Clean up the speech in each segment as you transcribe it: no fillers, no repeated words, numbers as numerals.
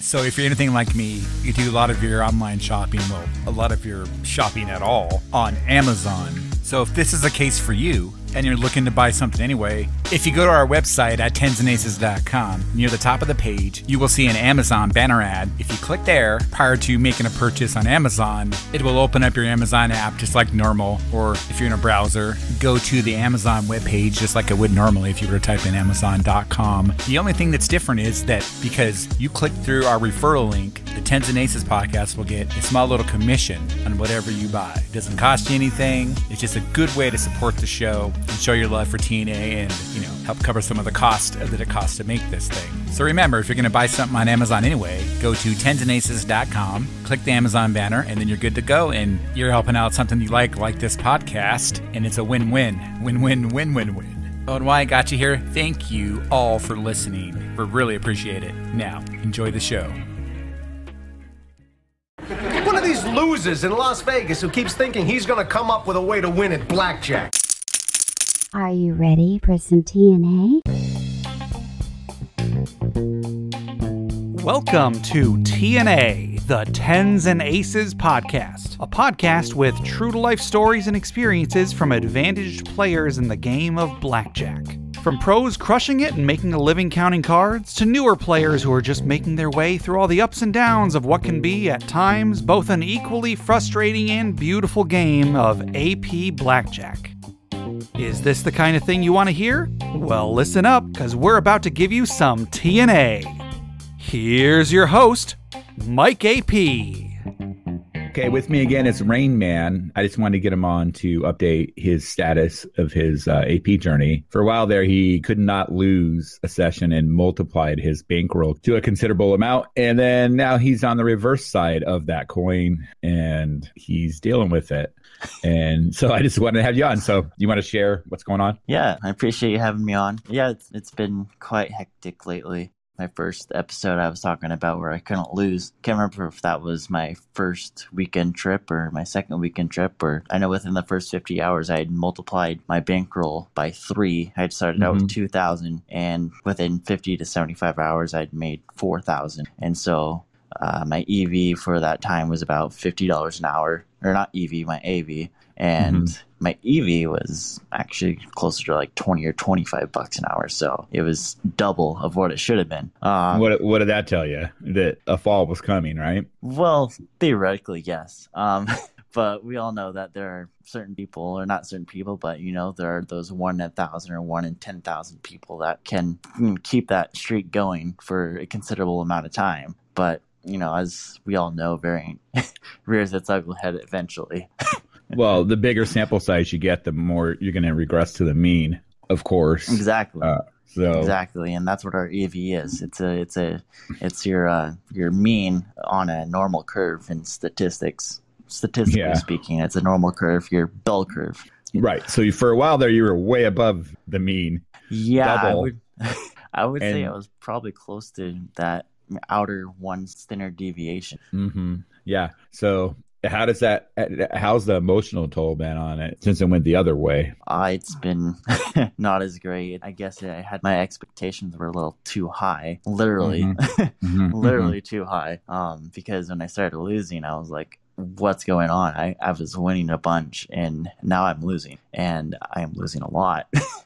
So if you're anything like me, you do a lot of your online shopping, well, a lot of your shopping at all on Amazon. So if this is the case for you and you're looking to buy something anyway, if you go to our website at tensandaces.com, near the top of the page, you will see an Amazon banner ad. If you click there prior to making a purchase on Amazon, it will open up your Amazon app just like normal. Or if you're in a browser, go to the Amazon webpage just like it would normally if you were to type in amazon.com. The only thing that's different is that because you click through our referral link, the Tens and Aces podcast will get a small little commission on whatever you buy. It doesn't cost you anything. It's just a good way to support the show and show your love for TNA and, help cover some of the cost that it costs to make this thing. So remember, if you're going to buy something on Amazon anyway, go to tensandaces.com, click the Amazon banner, and then you're good to go. And you're helping out something you like this podcast. And it's a win-win. Win-win-win-win-win. Oh, and why I got you here, thank you all for listening. We really appreciate it. Now, enjoy the show. One of these losers in Las Vegas who keeps thinking he's going to come up with a way to win at blackjack. Are you ready for some TNA? Welcome to TNA, the Tens and Aces podcast, a podcast with true-to-life stories and experiences from advantaged players in the game of blackjack. From pros crushing it and making a living counting cards, to newer players who are just making their way through all the ups and downs of what can be, at times, both an equally frustrating and beautiful game of AP Blackjack. Is this the kind of thing you want to hear? Well, listen up, because we're about to give you some TNA. Here's your host, Mike AP. Okay, with me again is Rain Man. I just wanted to get him on to update his status of his AP journey. For a while there, he could not lose a session and multiplied his bankroll to a considerable amount. And then now he's on the reverse side of that coin and he's dealing with it. And so I just wanted to have you on. So you want to share what's going on? Yeah, I appreciate you having me on. Yeah, it's been quite hectic lately. My first episode I was talking about where I couldn't lose. Can't remember if that was my first weekend trip or my second weekend trip, or I know within the first 50 hours I had multiplied my bankroll by 3. I had started out with 2,000 and within 50 to 75 hours I'd made 4,000. And so my EV for that time was about $50 an hour, or not EV, my AV. And my EV was actually closer to like 20 or 25 bucks an hour. So it was double of what it should have been. What did that tell you? That a fall was coming, right? Well, theoretically, yes. But we all know that there are certain people, or not certain people, but, there are those 1 in 1,000 or 1 in 10,000 people that can keep that streak going for a considerable amount of time. But, as we all know, variant rears its ugly head eventually. Well, the bigger sample size you get, the more you're going to regress to the mean, of course. Exactly. Exactly, and that's what our EV is. It's your mean on a normal curve in statistics. Statistically speaking, it's a normal curve, your bell curve. Right. So for a while there, you were way above the mean. Yeah, I would say I was probably close to that outer one standard deviation. Mm-hmm. Yeah. So how's the emotional toll been on it since it went the other way? It's been not as great. I guess I had my expectations were a little too high, literally, literally too high. Because when I started losing, I was like, what's going on? I was winning a bunch and now I'm losing, and I am losing a lot.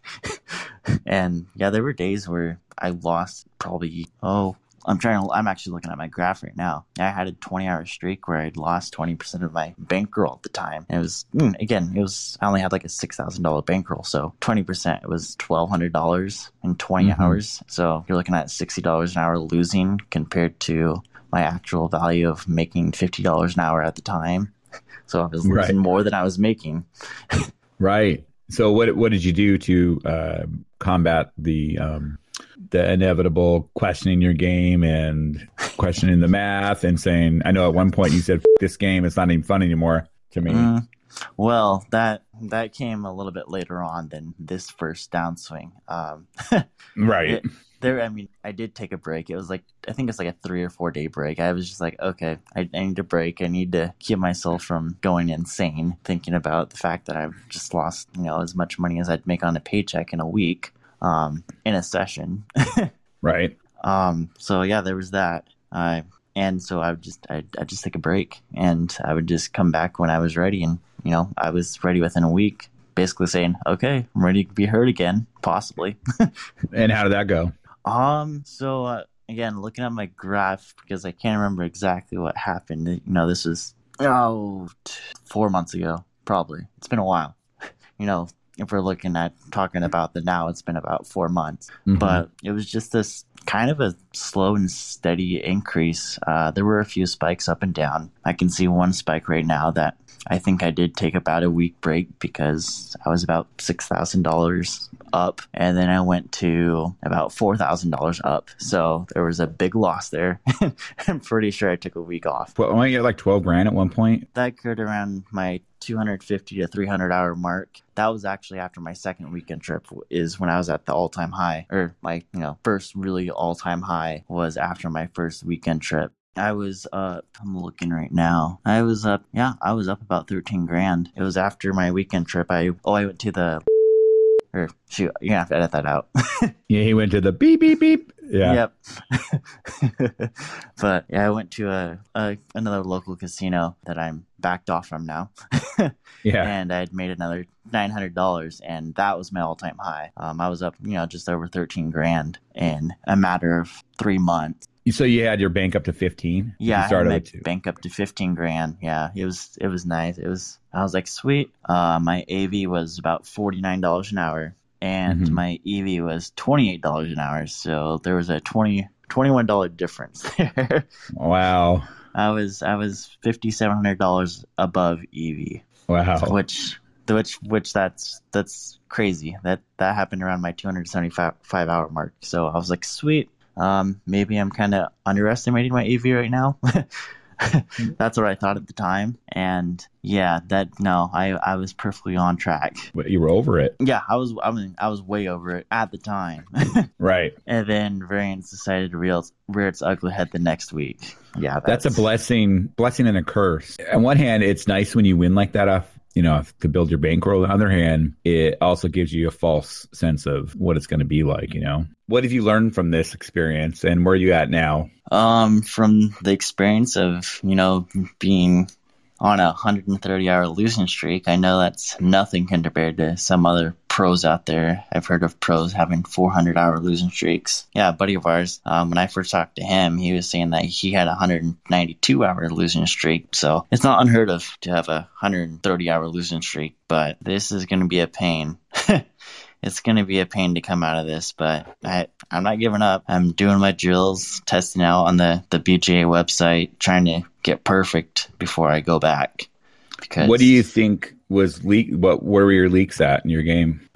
And yeah, there were days where I lost probably, I'm actually looking at my graph right now. I had a 20-hour streak where I'd lost 20% of my bankroll at the time. And it was, I only had like a $6,000 bankroll. So 20%, it was $1,200 in 20 hours. So you're looking at $60 an hour losing compared to my actual value of making $50 an hour at the time. So I was losing more than I was making. Right. So what did you do to combat the inevitable questioning your game and questioning the math and saying, I know at one point you said, this game, it's not even fun anymore to me. Well, that came a little bit later on than this first downswing. Right. I did take a break. It was I think it's like a 3 or 4 day break. I was just like, okay, I need a break. I need to keep myself from going insane, thinking about the fact that I've just lost, as much money as I'd make on a paycheck in a week, in a session. Right. So yeah, there was that. And so I'd just take a break, and I would just come back when I was ready. And, I was ready within a week, basically saying, okay, I'm ready to be hurt again, possibly. And how did that go? So again, looking at my graph, because I can't remember exactly what happened. This was 4 months ago, probably. It's been a while. If we're talking about the now, it's been about 4 months. Mm-hmm. But it was just this kind of a slow and steady increase. There were a few spikes up and down. I can see one spike right now that I think I did take about a week break because I was about $6,000 up, and then I went to about $4,000 up. So there was a big loss there. I'm pretty sure I took a week off. Well, I get like 12 grand at one point. That occurred around my 250 to 300 hour mark. That was actually after my second weekend trip, is when I was at the all-time high, or my first really all-time high was after my first weekend trip. I was up, I'm looking right now. I was up about 13 grand. It was after my weekend trip. I went to the, or shoot, you're gonna have to edit that out. Yeah, he went to the beep, beep, beep. Yeah. Yep. But yeah, I went to another local casino that I'm backed off from now. Yeah. And I had made another $900, and that was my all-time high. I was up, just over 13 grand in a matter of 3 months. So you had your bank up to 15? Yeah, I had my bank up to 15 grand. Yeah, it was nice. I was like, sweet. My AV was about $49 an hour, and my EV was $28 an hour. So there was a $21 difference there. Wow. I was $5,700 above EV. Wow. Which that's crazy. That happened around my 275 hour mark. So I was like, sweet. Maybe I'm kind of underestimating my EV right now. That's what I thought at the time. And yeah, I was perfectly on track. But you were over it. Yeah, I was way over it at the time. Right. And then Variance decided to rear its ugly head the next week. Yeah, that's a blessing and a curse. On one hand, it's nice when you win like that to build your bankroll. On the other hand, it also gives you a false sense of what it's going to be like, What have you learned from this experience, and where are you at now? From the experience of, being on a 130-hour losing streak, I know that's nothing compared to some other pros out there. I've heard of pros having 400-hour losing streaks. Yeah, a buddy of ours, when I first talked to him, he was saying that he had a 192-hour losing streak. So it's not unheard of to have a 130-hour losing streak, but this is going to be a pain. It's going to be a pain to come out of this, but I'm not giving up. I'm doing my drills, testing out on the BJA website, trying to get perfect before I go back. Because what do you think was where were your leaks at in your game?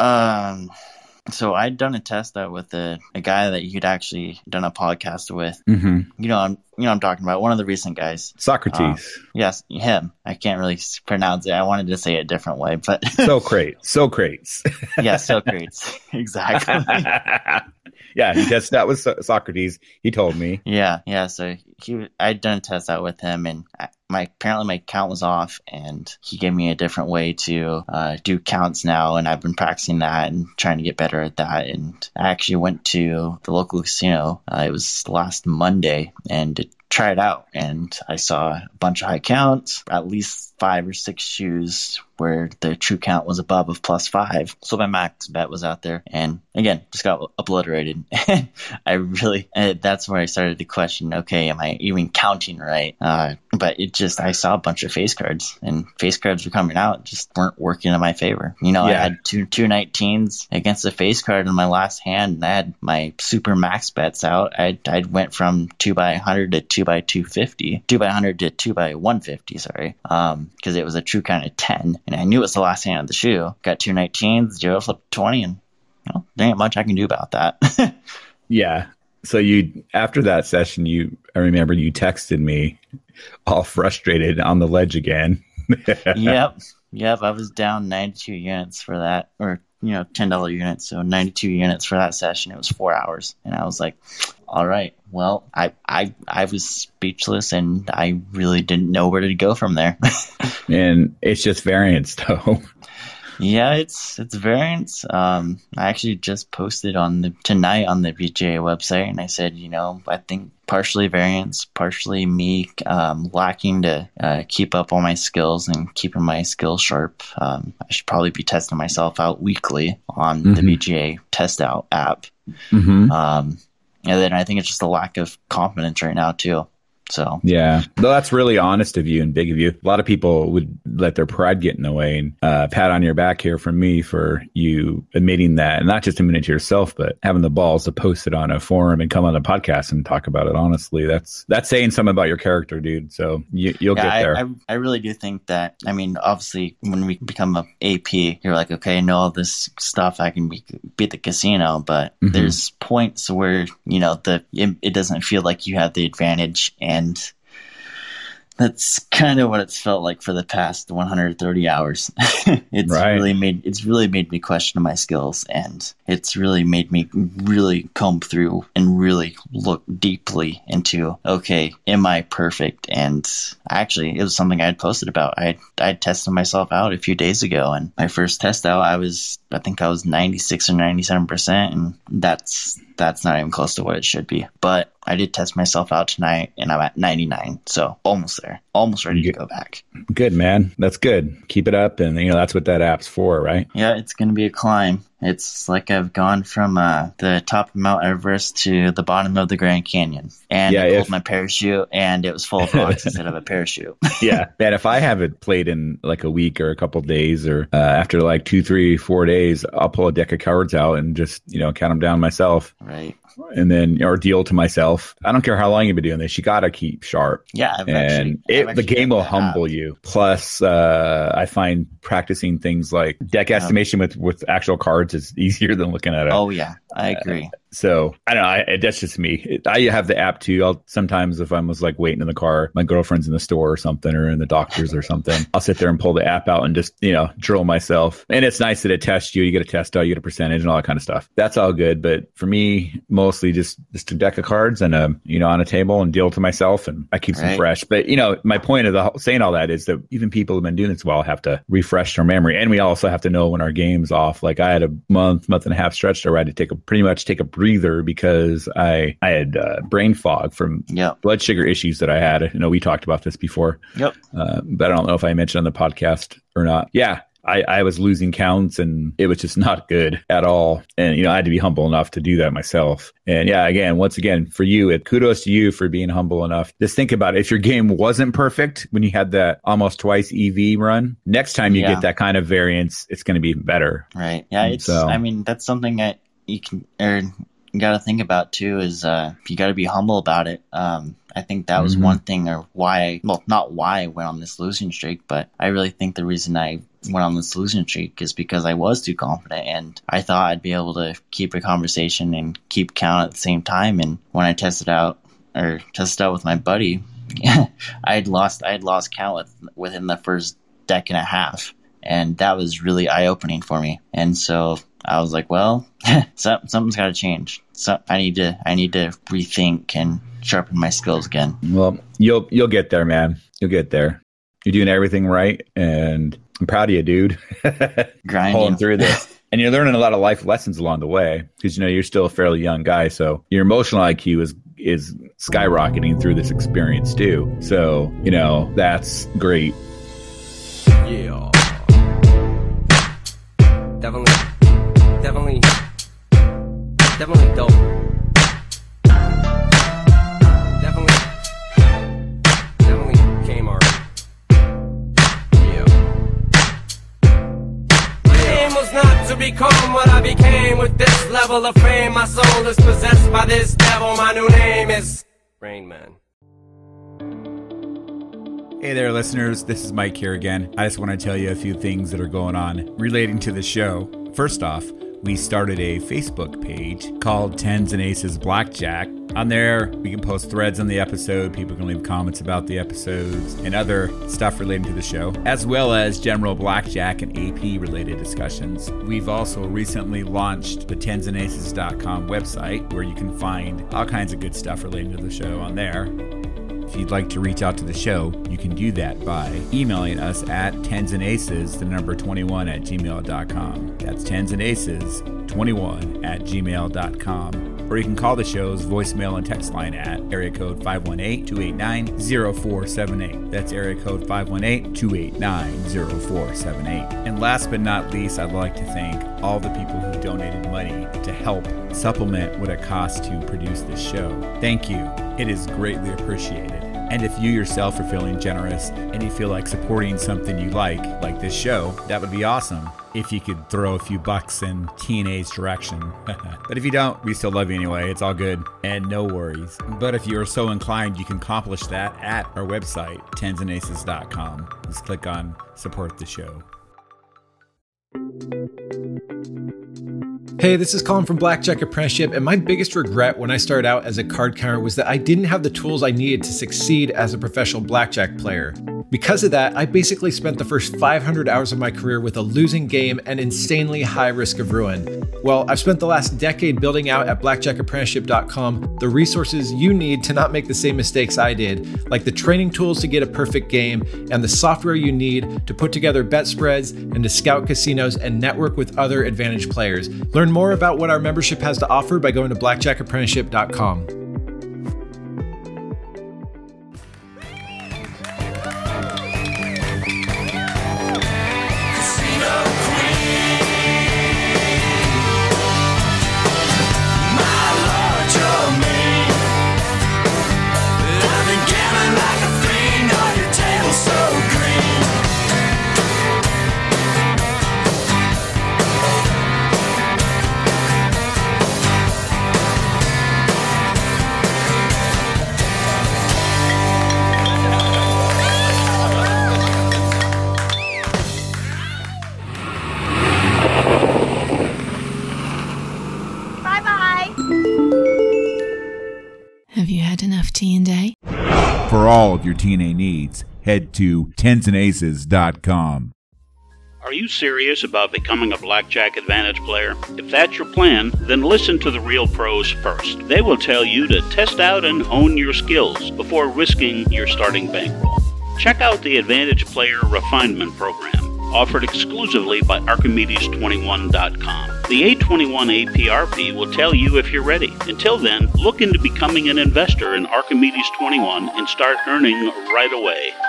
So I'd done a test out with a guy that you'd actually done a podcast with. Mm-hmm. I'm talking about, one of the recent guys. Socrates. Yes, him. I can't really pronounce it. I wanted to say it a different way, but Socrates. Yeah, Socrates. Exactly. Yeah, he tested out with Socrates. He told me. Yeah. So I'd done a test out with him, and apparently my count was off, and he gave me a different way to do counts now, and I've been practicing that and trying to get better at that. And I actually went to the local casino. It was last Monday, and to try it out, and I saw a bunch of high counts, at least 5 or 6 shoes where the true count was above of +5. So my max bet was out there, and again, just got obliterated. That's where I started to question, okay, am I even counting right? But I saw a bunch of face cards, and face cards were coming out, just weren't working in my favor. I had two 19s against a face card in my last hand, and I had my super max bets out. I went from 2x100 to 2x250, 2x100 to 2x150, sorry, because it was a true count of 10. And I knew it was the last hand of the shoe. Got 2 19s, 0 flip 20, and there ain't much I can do about that. Yeah. So after that session, I remember you texted me all frustrated on the ledge again. Yep. I was down 92 units for that, or $10 units. So 92 units for that session. It was 4 hours, and I was like, all right, well, I was speechless, and I really didn't know where to go from there. And it's just variance, though. Yeah, it's variants. I actually just posted tonight on the BGA website, and I said, I think partially variants, partially me lacking to keep up on my skills and keeping my skills sharp. I should probably be testing myself out weekly on the BGA test out app. And then I think it's just a lack of confidence right now too. So yeah, though that's really honest of you and big of you. A lot of people would let their pride get in the way, and pat on your back here from me for you admitting that, and not just admitting to yourself, but having the balls to post it on a forum and come on a podcast and talk about it honestly. That's saying something about your character, dude. So you'll get there. I really do think that. I mean, obviously, when we become a AP, you're like, okay, I know all this stuff. I can beat the casino, but there's points where it doesn't feel like you have the advantage. And that's kind of what it's felt like for the past 130 hours. It's really made me question my skills, and it's really made me really comb through and really look deeply into, okay, am I perfect? And actually, it was something I had posted about. I tested myself out a few days ago, and my first test out, I think I was 96 or 97%, and that's not even close to what it should be. But I did test myself out tonight, and I'm at 99, so almost there, almost ready to go back. Good, man. That's good. Keep it up, and that's what that app's for, right? Yeah, it's going to be a climb. It's like I've gone from the top of Mount Everest to the bottom of the Grand Canyon. And I pulled my parachute, and it was full of rocks instead of a parachute. Yeah. Man, if I haven't played in like a week or a couple of days, or after like 2, 3, 4 days, I'll pull a deck of cards out and just, count them down myself. Right. And then, or deal to myself. I don't care how long you've been doing this. You got to keep sharp. Yeah. The game will humble you. Plus, I find practicing things like deck estimation with actual cards is easier than looking at it. Oh, yeah. I agree. So I don't know. That's just me. I have the app too. I'll sometimes, if I was like waiting in the car, my girlfriend's in the store or something, or in the doctor's or something, I'll sit there and pull the app out and just, drill myself. And it's nice that it tests you. You get a test out, you get a percentage and all that kind of stuff. That's all good. But for me, mostly just a deck of cards and on a table and deal to myself, and I keep them fresh. But my point of saying all that is that even people who've been doing this a while have to refresh their memory, and we also have to know when our game's off. Like I had a month and a half stretch there where I had to pretty much take a breather because I had brain fog from blood sugar issues that I had. We talked about this before. Yep. But I don't know if I mentioned on the podcast or not. Yeah. I was losing counts, and it was just not good at all. And, I had to be humble enough to do that myself. And once again, for you, kudos to you for being humble enough. Just think about it. If your game wasn't perfect when you had that almost twice EV run, next time you get that kind of variance, it's going to be better. Right. Yeah. That's something that you got to think about too, is you got to be humble about it. I think that was one thing, or not why I went on this losing streak, but I really think the reason I went on this losing streak is because I was too confident, and I thought I'd be able to keep a conversation and keep count at the same time. And when I tested out with my buddy, I had lost count within the first deck and a half, and that was really eye-opening for me. And so I was like, well, something's got to change. So I need to rethink and sharpen my skills again. Well, you'll get there, man. You'll get there. You're doing everything right, and I'm proud of you, dude. Grinding pulling through this. And you're learning a lot of life lessons along the way, because you're still a fairly young guy, so your emotional IQ is skyrocketing through this experience too. So that's great. Yeah. Definitely dope. Definitely Kmart. Yeah. My aim was not to become what I became. With this level of fame, my soul is possessed by this devil. My new name is Rain Man. Hey there, listeners. This is Mike here again. I just want to tell you a few things that are going on relating to the show. First off, we started a Facebook page called Tens and Aces Blackjack. On there, we can post threads on the episode. People can leave comments about the episodes and other stuff relating to the show, as well as general blackjack and AP related discussions. We've also recently launched the tensandaces.com website, where you can find all kinds of good stuff relating to the show on there. If you'd like to reach out to the show, you can do that by emailing us at tensandaces21@gmail.com. That's tensandaces21@gmail.com. Or you can call the show's voicemail and text line at area code 518-289-0478. That's area code 518-289-0478. And last but not least, I'd like to thank all the people who donated money to help supplement what it costs to produce this show. Thank you. It is greatly appreciated. And if you yourself are feeling generous and you feel like supporting something you like this show, that would be awesome if you could throw a few bucks in TNA's direction. But if you don't, we still love you anyway. It's all good and no worries. But if you are so inclined, you can accomplish that at our website, tensanaces.com. Just click on support the show. Hey, this is Colin from Blackjack Apprenticeship, and my biggest regret when I started out as a card counter was that I didn't have the tools I needed to succeed as a professional blackjack player. Because of that, I basically spent the first 500 hours of my career with a losing game and insanely high risk of ruin. Well, I've spent the last decade building out at blackjackapprenticeship.com the resources you need to not make the same mistakes I did, like the training tools to get a perfect game and the software you need to put together bet spreads and to scout casinos and network with other advantaged players. Learn more about what our membership has to offer by going to blackjackapprenticeship.com. For all of your TNA needs, head to tensanaces.com. Are you serious about becoming a Blackjack Advantage player? If that's your plan, then listen to the real pros first. They will tell you to test out and hone your skills before risking your starting bankroll. Check out the Advantage Player Refinement Program, offered exclusively by Archimedes21.com. The 821 APRP will tell you if you're ready. Until then, look into becoming an investor in Archimedes 21 and start earning right away.